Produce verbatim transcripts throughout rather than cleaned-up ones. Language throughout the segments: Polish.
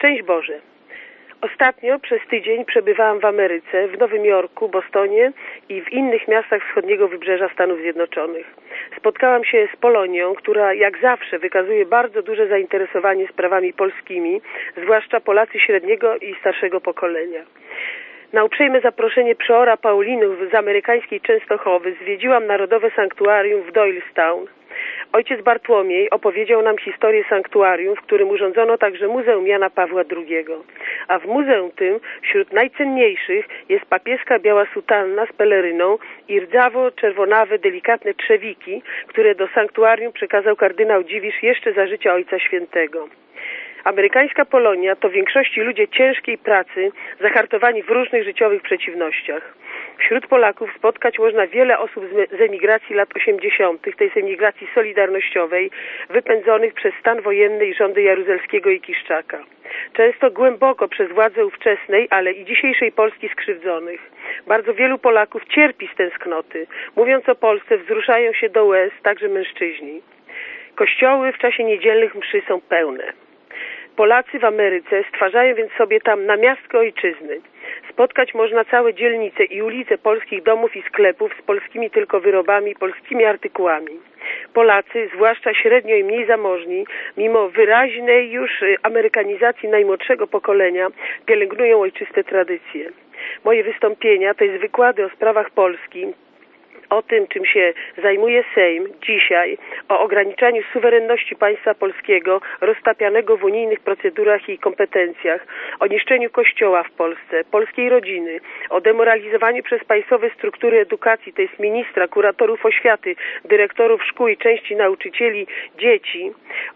Szczęść Boże. Ostatnio przez tydzień przebywałam w Ameryce, w Nowym Jorku, Bostonie i w innych miastach wschodniego wybrzeża Stanów Zjednoczonych. Spotkałam się z Polonią, która jak zawsze wykazuje bardzo duże zainteresowanie sprawami polskimi, zwłaszcza Polacy średniego i starszego pokolenia. Na uprzejme zaproszenie przeora Paulinów z amerykańskiej Częstochowy zwiedziłam Narodowe Sanktuarium w Doylestown. Ojciec Bartłomiej opowiedział nam historię sanktuarium, w którym urządzono także Muzeum Jana Pawła drugiego. A w muzeum tym wśród najcenniejszych jest papieska biała sutanna z peleryną i rdzawo-czerwonawe, delikatne trzewiki, które do sanktuarium przekazał kardynał Dziwisz jeszcze za życia Ojca Świętego. Amerykańska Polonia to w większości ludzie ciężkiej pracy, zahartowani w różnych życiowych przeciwnościach. Wśród Polaków spotkać można wiele osób z emigracji lat osiemdziesiątych, tej z emigracji solidarnościowej, wypędzonych przez stan wojenny i rządy Jaruzelskiego i Kiszczaka. Często głęboko przez władze ówczesnej, ale i dzisiejszej Polski skrzywdzonych. Bardzo wielu Polaków cierpi z tęsknoty. Mówiąc o Polsce, wzruszają się do łez także mężczyźni. Kościoły w czasie niedzielnych mszy są pełne. Polacy w Ameryce stwarzają więc sobie tam namiastkę ojczyzny. Spotkać można całe dzielnice i ulice polskich domów i sklepów z polskimi tylko wyrobami, polskimi artykułami. Polacy, zwłaszcza średnio i mniej zamożni, mimo wyraźnej już amerykanizacji najmłodszego pokolenia, pielęgnują ojczyste tradycje. Moje wystąpienia to jest wykłady o sprawach Polski, o tym, czym się zajmuje Sejm dzisiaj, o ograniczaniu suwerenności państwa polskiego roztapianego w unijnych procedurach i kompetencjach, o niszczeniu Kościoła w Polsce, polskiej rodziny, o demoralizowaniu przez państwowe struktury edukacji, to jest ministra, kuratorów oświaty, dyrektorów szkół i części nauczycieli, dzieci,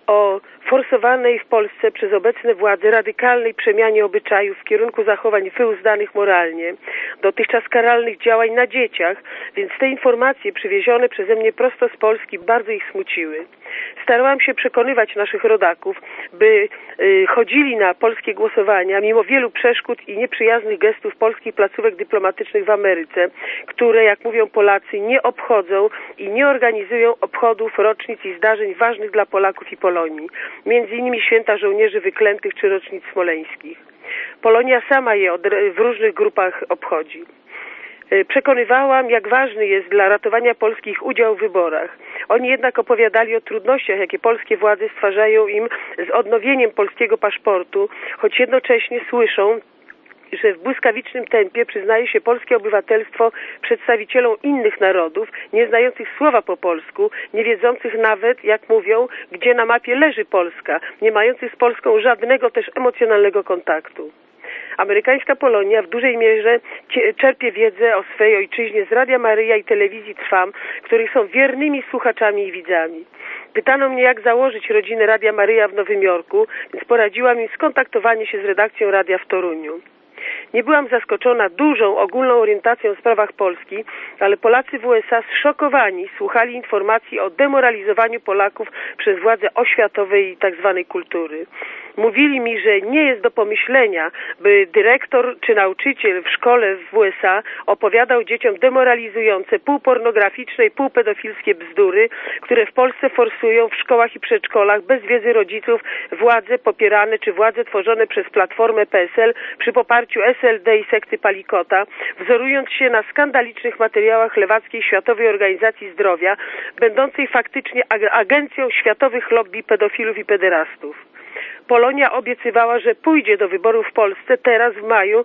o forsowanej w Polsce przez obecne władze radykalnej przemianie obyczajów w kierunku zachowań wyuzdanych moralnie, dotychczas karalnych działań na dzieciach, więc te informacje przywiezione przeze mnie prosto z Polski bardzo ich smuciły. Starałam się przekonywać naszych rodaków, by y, chodzili na polskie głosowania, mimo wielu przeszkód i nieprzyjaznych gestów polskich placówek dyplomatycznych w Ameryce, które, jak mówią Polacy, nie obchodzą i nie organizują obchodów, rocznic i zdarzeń ważnych dla Polaków i Polonii, między innymi święta żołnierzy wyklętych czy rocznic smoleńskich. Polonia sama je od, w różnych grupach obchodzi. Przekonywałam, jak ważny jest dla ratowania polskich udział w wyborach. Oni jednak opowiadali o trudnościach, jakie polskie władze stwarzają im z odnowieniem polskiego paszportu, choć jednocześnie słyszą, że w błyskawicznym tempie przyznaje się polskie obywatelstwo przedstawicielom innych narodów, nie znających słowa po polsku, nie wiedzących nawet, jak mówią, gdzie na mapie leży Polska, nie mających z Polską żadnego też emocjonalnego kontaktu. Amerykańska Polonia w dużej mierze czerpie wiedzę o swej ojczyźnie z Radia Maryja i telewizji Trwam, których są wiernymi słuchaczami i widzami. Pytano mnie, jak założyć rodzinę Radia Maryja w Nowym Jorku, więc poradziłam im skontaktowanie się z redakcją radia w Toruniu. Nie byłam zaskoczona dużą, ogólną orientacją w sprawach Polski, ale Polacy w U S A zszokowani słuchali informacji o demoralizowaniu Polaków przez władze oświatowe i tzw. kultury. Mówili mi, że nie jest do pomyślenia, by dyrektor czy nauczyciel w szkole w U S A opowiadał dzieciom demoralizujące, półpornograficzne i półpedofilskie bzdury, które w Polsce forsują w szkołach i przedszkolach bez wiedzy rodziców władze popierane czy władze tworzone przez Platformę P S L przy poparciu S L D i sekty Palikota, wzorując się na skandalicznych materiałach lewackiej Światowej Organizacji Zdrowia, będącej faktycznie agencją światowych lobby pedofilów i pederastów. Polonia obiecywała, że pójdzie do wyborów w Polsce teraz w maju,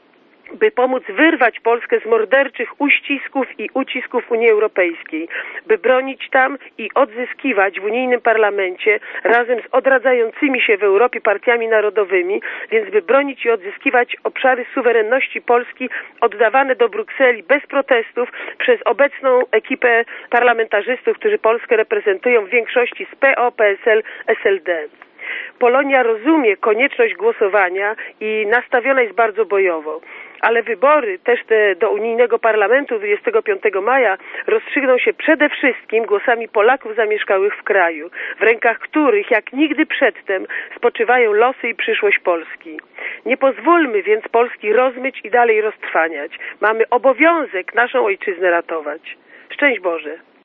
by pomóc wyrwać Polskę z morderczych uścisków i ucisków Unii Europejskiej, by bronić tam i odzyskiwać w unijnym parlamencie razem z odradzającymi się w Europie partiami narodowymi, więc by bronić i odzyskiwać obszary suwerenności Polski oddawane do Brukseli bez protestów przez obecną ekipę parlamentarzystów, którzy Polskę reprezentują w większości z P O, P S L, S L D. Polonia rozumie konieczność głosowania i nastawiona jest bardzo bojowo. Ale wybory, też te do unijnego parlamentu dwudziestego piątego maja, rozstrzygną się przede wszystkim głosami Polaków zamieszkałych w kraju, w rękach których jak nigdy przedtem spoczywają losy i przyszłość Polski. Nie pozwólmy więc Polski rozmyć i dalej roztrwaniać. Mamy obowiązek naszą ojczyznę ratować. Szczęść Boże!